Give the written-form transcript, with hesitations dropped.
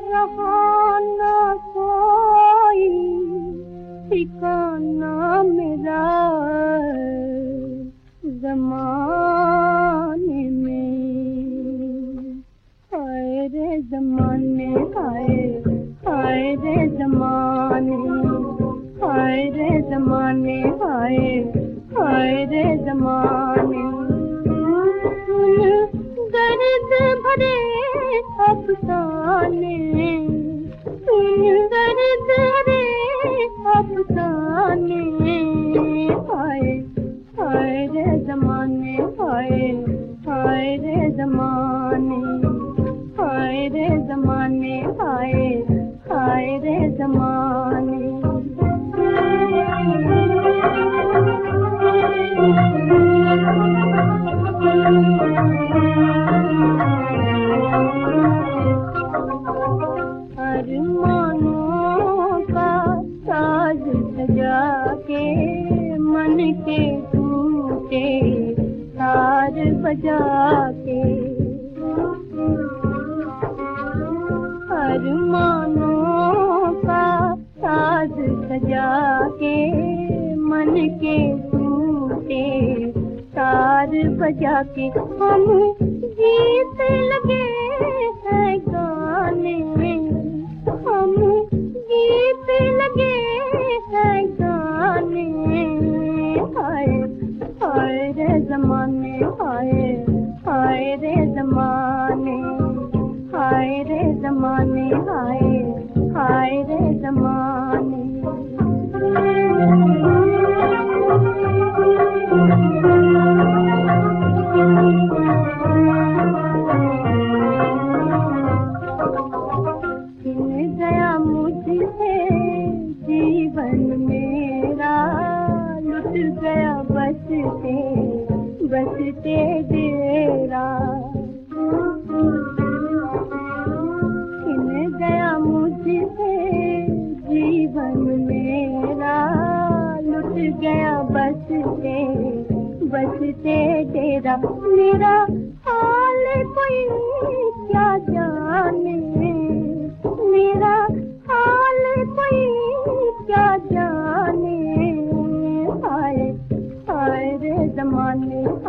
रहा ना कोई ठिकाना मेरा ज़माने में। हाय रे ज़माने, हाय हाय रे ज़माने, हाय रे ज़माने, हाय हाय रे ज़माने। दर्द भरे अफसाने, दर्द भरे अफसाने। हाय हाय रे ज़माने, हाय हाय रे ज़माने, हाय रे ज़माने, हाय हाय रे ज़माने। अरमानों का साज सजा के मन के टूटे तार बजा के। अरमानों का साज सजा के मन के टूटे तार बजा के। हम गीत लगे हैं गाने, हम गीत लगे हैं गाने। हाय हाय रे ज़माने, हाय हाय रे ज़माने, हाय रे ज़माने, हाय हाय रे ज़माने। छिन गया मुझसे जीवन मेरा, लुट गया बसते डेरा। छिन गया मुझसे जीवन मेरा, लुट गया बसते डेरा। मेरा हाल कोई क्या जाने, मेरा हाल कोई क्या जाने। हाय हाय रे ज़माने,